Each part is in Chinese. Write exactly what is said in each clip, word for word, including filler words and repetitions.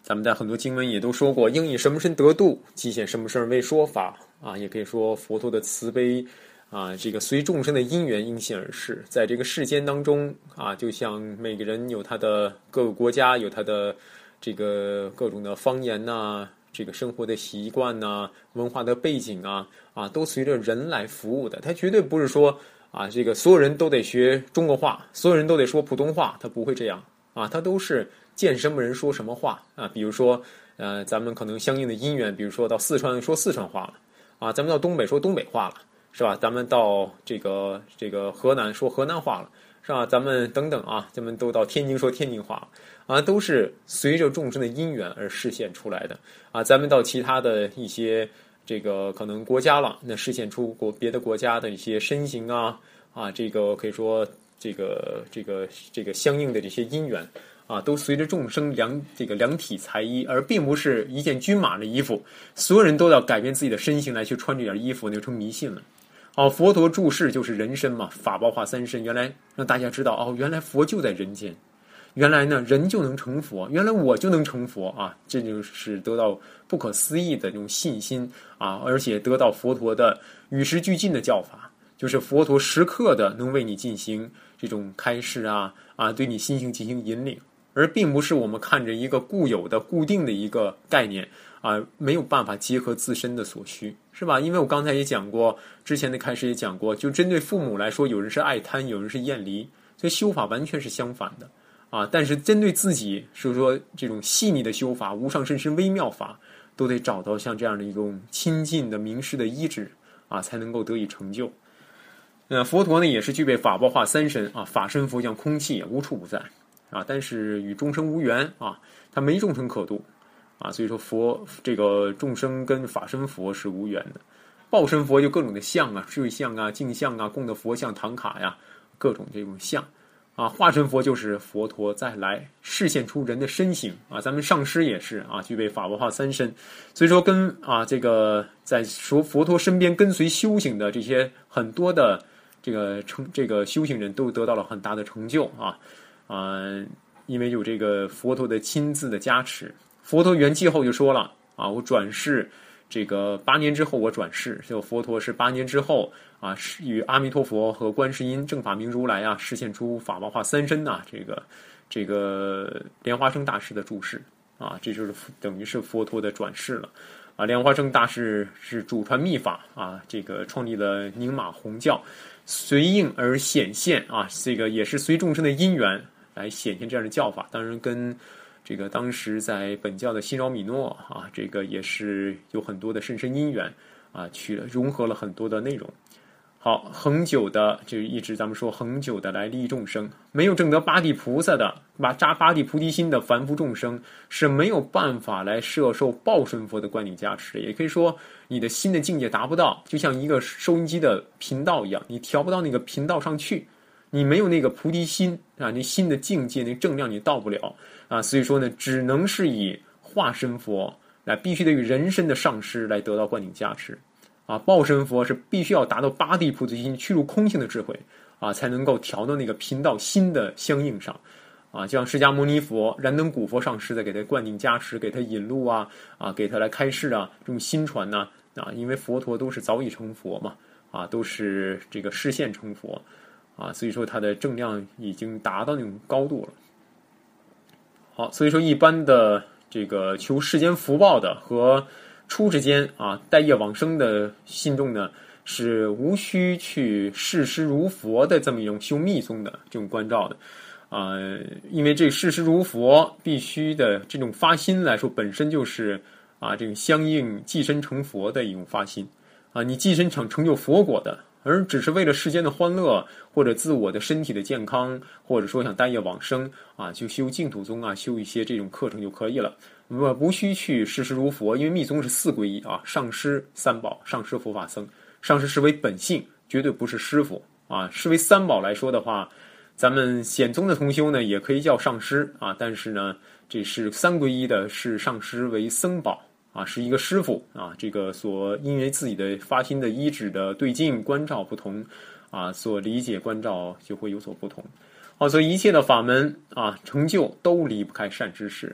咱们在很多经文也都说过，应以什么身得度，即显什么身为说法啊，也可以说佛陀的慈悲啊，这个随众生的因缘应现而逝，在这个世间当中啊，就像每个人有他的各个国家有他的这个各种的方言呐、啊，这个生活的习惯呐、啊，文化的背景啊啊，都随着人来服务的。他绝对不是说啊，这个所有人都得学中国话，所有人都得说普通话，他不会这样啊，他都是见什么人说什么话啊。比如说呃，咱们可能相应的因缘，比如说到四川说四川话了啊，咱们到东北说东北话了，是吧？咱们到这个这个河南说河南话了，是吧？咱们等等啊，咱们都到天津说天津话了啊，都是随着众生的因缘而实现出来的啊。咱们到其他的一些这个可能国家了，那实现出国别的国家的一些身形啊啊，这个可以说这个这个这个相应的这些因缘啊，都随着众生量这个量体裁衣，而并不是一件均码的衣服，所有人都要改变自己的身形来去穿这件衣服，那就成迷信了。哦，佛陀住世就是人身嘛，法报化三身，原来让大家知道哦，原来佛就在人间，原来呢人就能成佛，原来我就能成佛啊，这就是得到不可思议的这种信心啊，而且得到佛陀的与时俱进的教法，就是佛陀时刻的能为你进行这种开示啊啊，对你心性进行引领。而并不是我们看着一个固有的固定的一个概念啊，没有办法结合自身的所需，是吧？因为我刚才也讲过，之前的开始也讲过，就针对父母来说，有人是爱贪，有人是厌离，所以修法完全是相反的啊。但是针对自己，是说这种细腻的修法、无上甚深微妙法，都得找到像这样的一种亲近的明示的依止啊，才能够得以成就。那佛陀呢，也是具备法报化三身啊，法身佛像空气，无处不在。啊，但是与众生无缘啊，他没众生可度啊，所以说佛这个众生跟法身佛是无缘的。报身佛就各种的相啊，智相啊、镜像啊、供的佛像、唐卡呀，各种这种相啊。化身佛就是佛陀再来示现出人的身形啊。咱们上师也是啊，具备法报化三身，所以说跟啊这个在说佛陀身边跟随修行的这些很多的这个成这个修行人都得到了很大的成就啊。啊、呃，因为有这个佛陀的亲自的加持，佛陀圆寂后就说了啊，我转世这个八年之后我转世，就佛陀是八年之后啊，是与阿弥陀佛和观世音正法明如来啊，实现出法报化三身呐、啊，这个这个莲花生大师的注释啊，这就是等于是佛陀的转世了啊。莲花生大师是主传密法啊，这个创立了宁玛弘教，随应而显现啊，这个也是随众生的因缘来显现这样的教法，当然跟这个当时在本教的新饶米诺啊，这个也是有很多的甚深因缘啊，去融合了很多的内容。好，恒久的就一直咱们说恒久的来利益众生，没有证得八地菩萨的把扎八地菩提心的凡夫众生是没有办法来摄受报身佛的灌顶加持的。也可以说你的心的境界达不到，就像一个收音机的频道一样，你调不到那个频道上去，你没有那个菩提心啊，你心的境界那正量你到不了啊，所以说呢，只能是以化身佛来，必须得与人身的上师来得到灌顶加持啊。报身佛是必须要达到八地菩提心去入空性的智慧啊，才能够调到那个频道心的相应上啊。就像释迦牟尼佛、燃灯古佛上师在给他灌顶加持，给他引路啊啊，给他来开示啊，这种心传呢 啊, 啊，因为佛陀都是早已成佛嘛啊，都是这个示现成佛。啊，所以说它的正量已经达到那种高度了。好，所以说一般的这个求世间福报的和出世间啊待业往生的信众呢，是无需去视师如佛的这么一种修密宗的这种关照的啊、呃，因为这视师如佛必须的这种发心来说，本身就是啊这种相应寄身成佛的一种发心啊，你寄身成成就佛果的。而只是为了世间的欢乐，或者自我的身体的健康，或者说想待业往生啊，就修净土宗啊，修一些这种课程就可以了。不不需去视师如佛，因为密宗是四皈依啊，上师三宝，上师佛法僧，上师是为本性，绝对不是师傅啊。视为三宝来说的话，咱们显宗的同修呢，也可以叫上师啊，但是呢，这是三皈依的，是上师为僧宝。啊，是一个师傅啊，这个所因为自己的发心的依止的对境关照不同啊，所理解关照就会有所不同。好，所以一切的法门啊，成就都离不开善知识啊。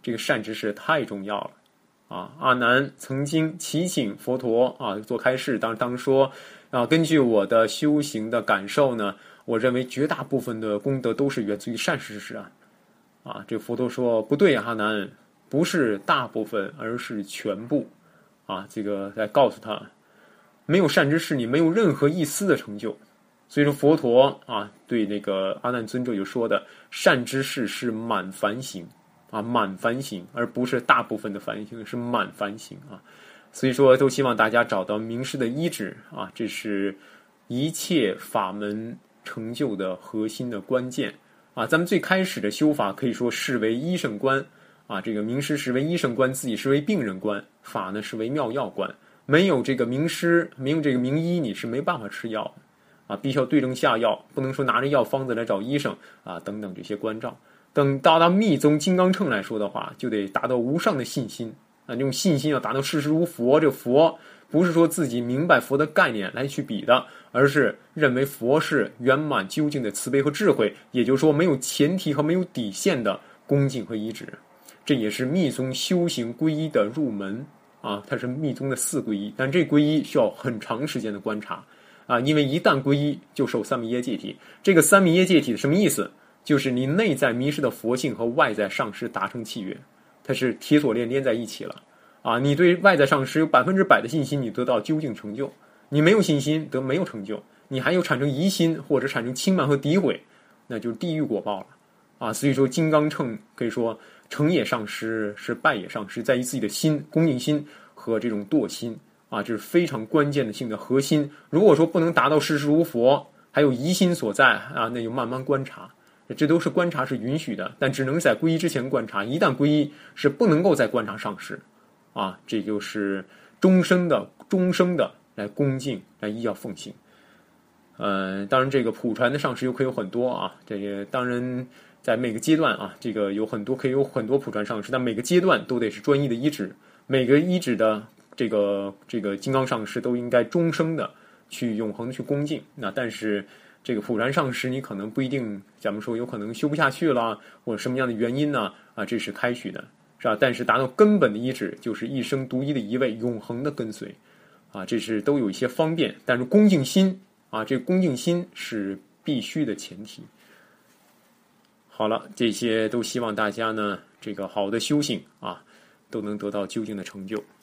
这个善知识太重要了啊！阿难曾经祈请佛陀啊做开示，当当说啊，根据我的修行的感受呢，我认为绝大部分的功德都是源自于善知识啊。啊，这个佛陀说不对啊，阿难，不是大部分，而是全部啊！这个来告诉他，没有善知识，你没有任何一丝的成就。所以说佛陀啊，对那个阿难尊者就说的，善知识是满凡行啊，满凡行，而不是大部分的凡行，是满凡行啊。所以说，都希望大家找到名师的依止啊，这是一切法门成就的核心的关键啊。咱们最开始的修法可以说视为医生观啊，这个名师是为医生观，自己是为病人观，法呢是为妙药观。没有这个名师，没有这个名医，你是没办法吃药的。啊，必须要对症下药，不能说拿着药方子来找医生啊，等等这些关照。等到达密宗金刚乘来说的话，就得达到无上的信心啊，这种信心要达到事实如佛。这佛不是说自己明白佛的概念来去比的，而是认为佛是圆满究竟的慈悲和智慧，也就是说没有前提和没有底线的恭敬和依止。这也是密宗修行皈依的入门啊，它是密宗的四皈依，但这皈依需要很长时间的观察。啊，因为一旦皈依，就受三密耶戒体。这个三密耶戒体什么意思？就是你内在迷失的佛性和外在上师达成契约，它是铁锁链连在一起了。啊，你对外在上师有百分之百的信心，你得到究竟成就；你没有信心，得没有成就；你还有产生疑心或者产生轻慢和诋毁，那就是地狱果报了。啊，所以说金刚乘可以说成也上师，是败也上师，在于自己的心、恭敬心和这种惰心。啊，这是非常关键的性的核心。如果说不能达到事实如佛，还有疑心所在啊，那就慢慢观察。这都是观察是允许的，但只能在皈依之前观察。一旦皈依，是不能够再观察上师。啊，这就是终生的、终生的来恭敬、来依要奉行。呃，当然这个普传的上师又可以有很多啊。这个当然在每个阶段啊，这个有很多可以有很多普传上师，但每个阶段都得是专一的依止，每个依止的。这个这个金刚上师都应该终生的去永恒的去恭敬。那但是这个普传上师你可能不一定，咱们说有可能修不下去了，或者什么样的原因呢？啊，这是开许的，是吧？但是达到根本的依止，就是一生独一的一位，永恒的跟随，啊，这是都有一些方便。但是恭敬心啊，这个恭敬心是必须的前提。好了，这些都希望大家呢，这个好的修行啊，都能得到究竟的成就。